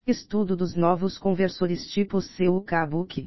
Estudo dos novos conversores tipo CUK-Book.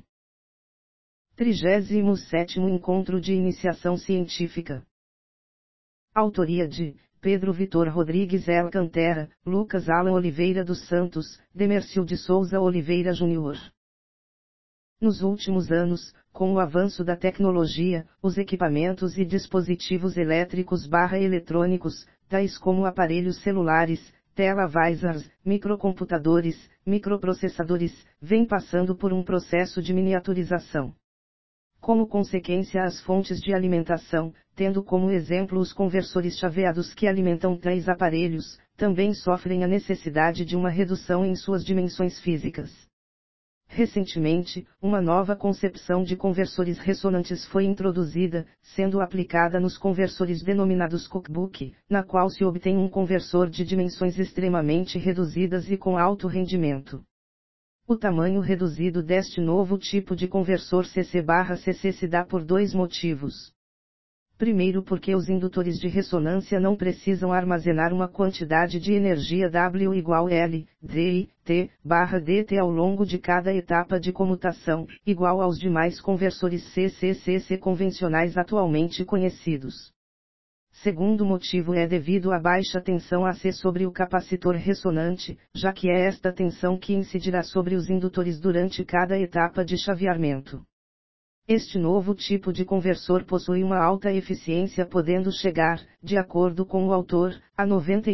37º Encontro de Iniciação Científica. Autoria de Pedro Vitor Rodrigues Alcantara, Lucas Alan Oliveira dos Santos, Demercio de Souza Oliveira Júnior. Nos últimos anos, com o avanço da tecnologia, os equipamentos e dispositivos elétricos/eletrônicos, tais como aparelhos celulares, televisores, microcomputadores, microprocessadores, vêm passando por um processo de miniaturização. Como consequência, as fontes de alimentação, tendo como exemplo os conversores chaveados que alimentam tais aparelhos, também sofrem a necessidade de uma redução em suas dimensões físicas. Recentemente, uma nova concepção de conversores ressonantes foi introduzida, sendo aplicada nos conversores denominados CUK-Book, na qual se obtém um conversor de dimensões extremamente reduzidas e com alto rendimento. O tamanho reduzido deste novo tipo de conversor CC/CC se dá por dois motivos. Primeiro, porque os indutores de ressonância não precisam armazenar uma quantidade de energia W igual L, D, T/dt ao longo de cada etapa de comutação, igual aos demais conversores CC/CC convencionais atualmente conhecidos. Segundo motivo é devido à baixa tensão AC sobre o capacitor ressonante, já que é esta tensão que incidirá sobre os indutores durante cada etapa de chaveamento. Este novo tipo de conversor possui uma alta eficiência, podendo chegar, de acordo com o autor, a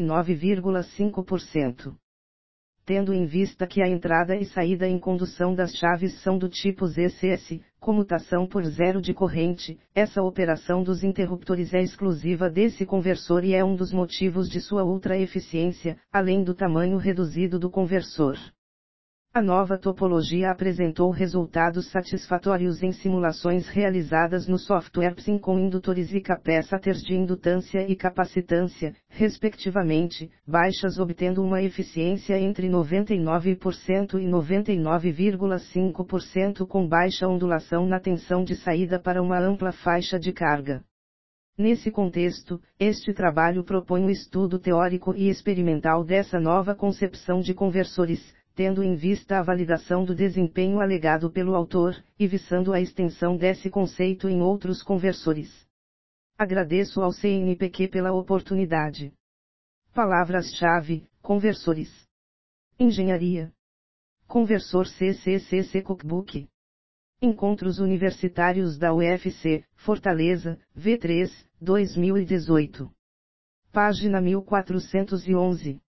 99,5%. Tendo em vista que a entrada e saída em condução das chaves são do tipo ZCS, comutação por zero de corrente, essa operação dos interruptores é exclusiva desse conversor e é um dos motivos de sua ultra eficiência, além do tamanho reduzido do conversor. A nova topologia apresentou resultados satisfatórios em simulações realizadas no software PSIM com indutores e capacitores de indutância e capacitância, respectivamente, baixas, obtendo uma eficiência entre 99% e 99,5% com baixa ondulação na tensão de saída para uma ampla faixa de carga. Nesse contexto, este trabalho propõe um estudo teórico e experimental dessa nova concepção de conversores, tendo em vista a validação do desempenho alegado pelo autor, e visando a extensão desse conceito em outros conversores. Agradeço ao CNPq pela oportunidade. Palavras-chave: conversores. Engenharia. Conversor CC/CC CUK-Book. Encontros Universitários da UFC, Fortaleza, V3, 2018. Página 1411.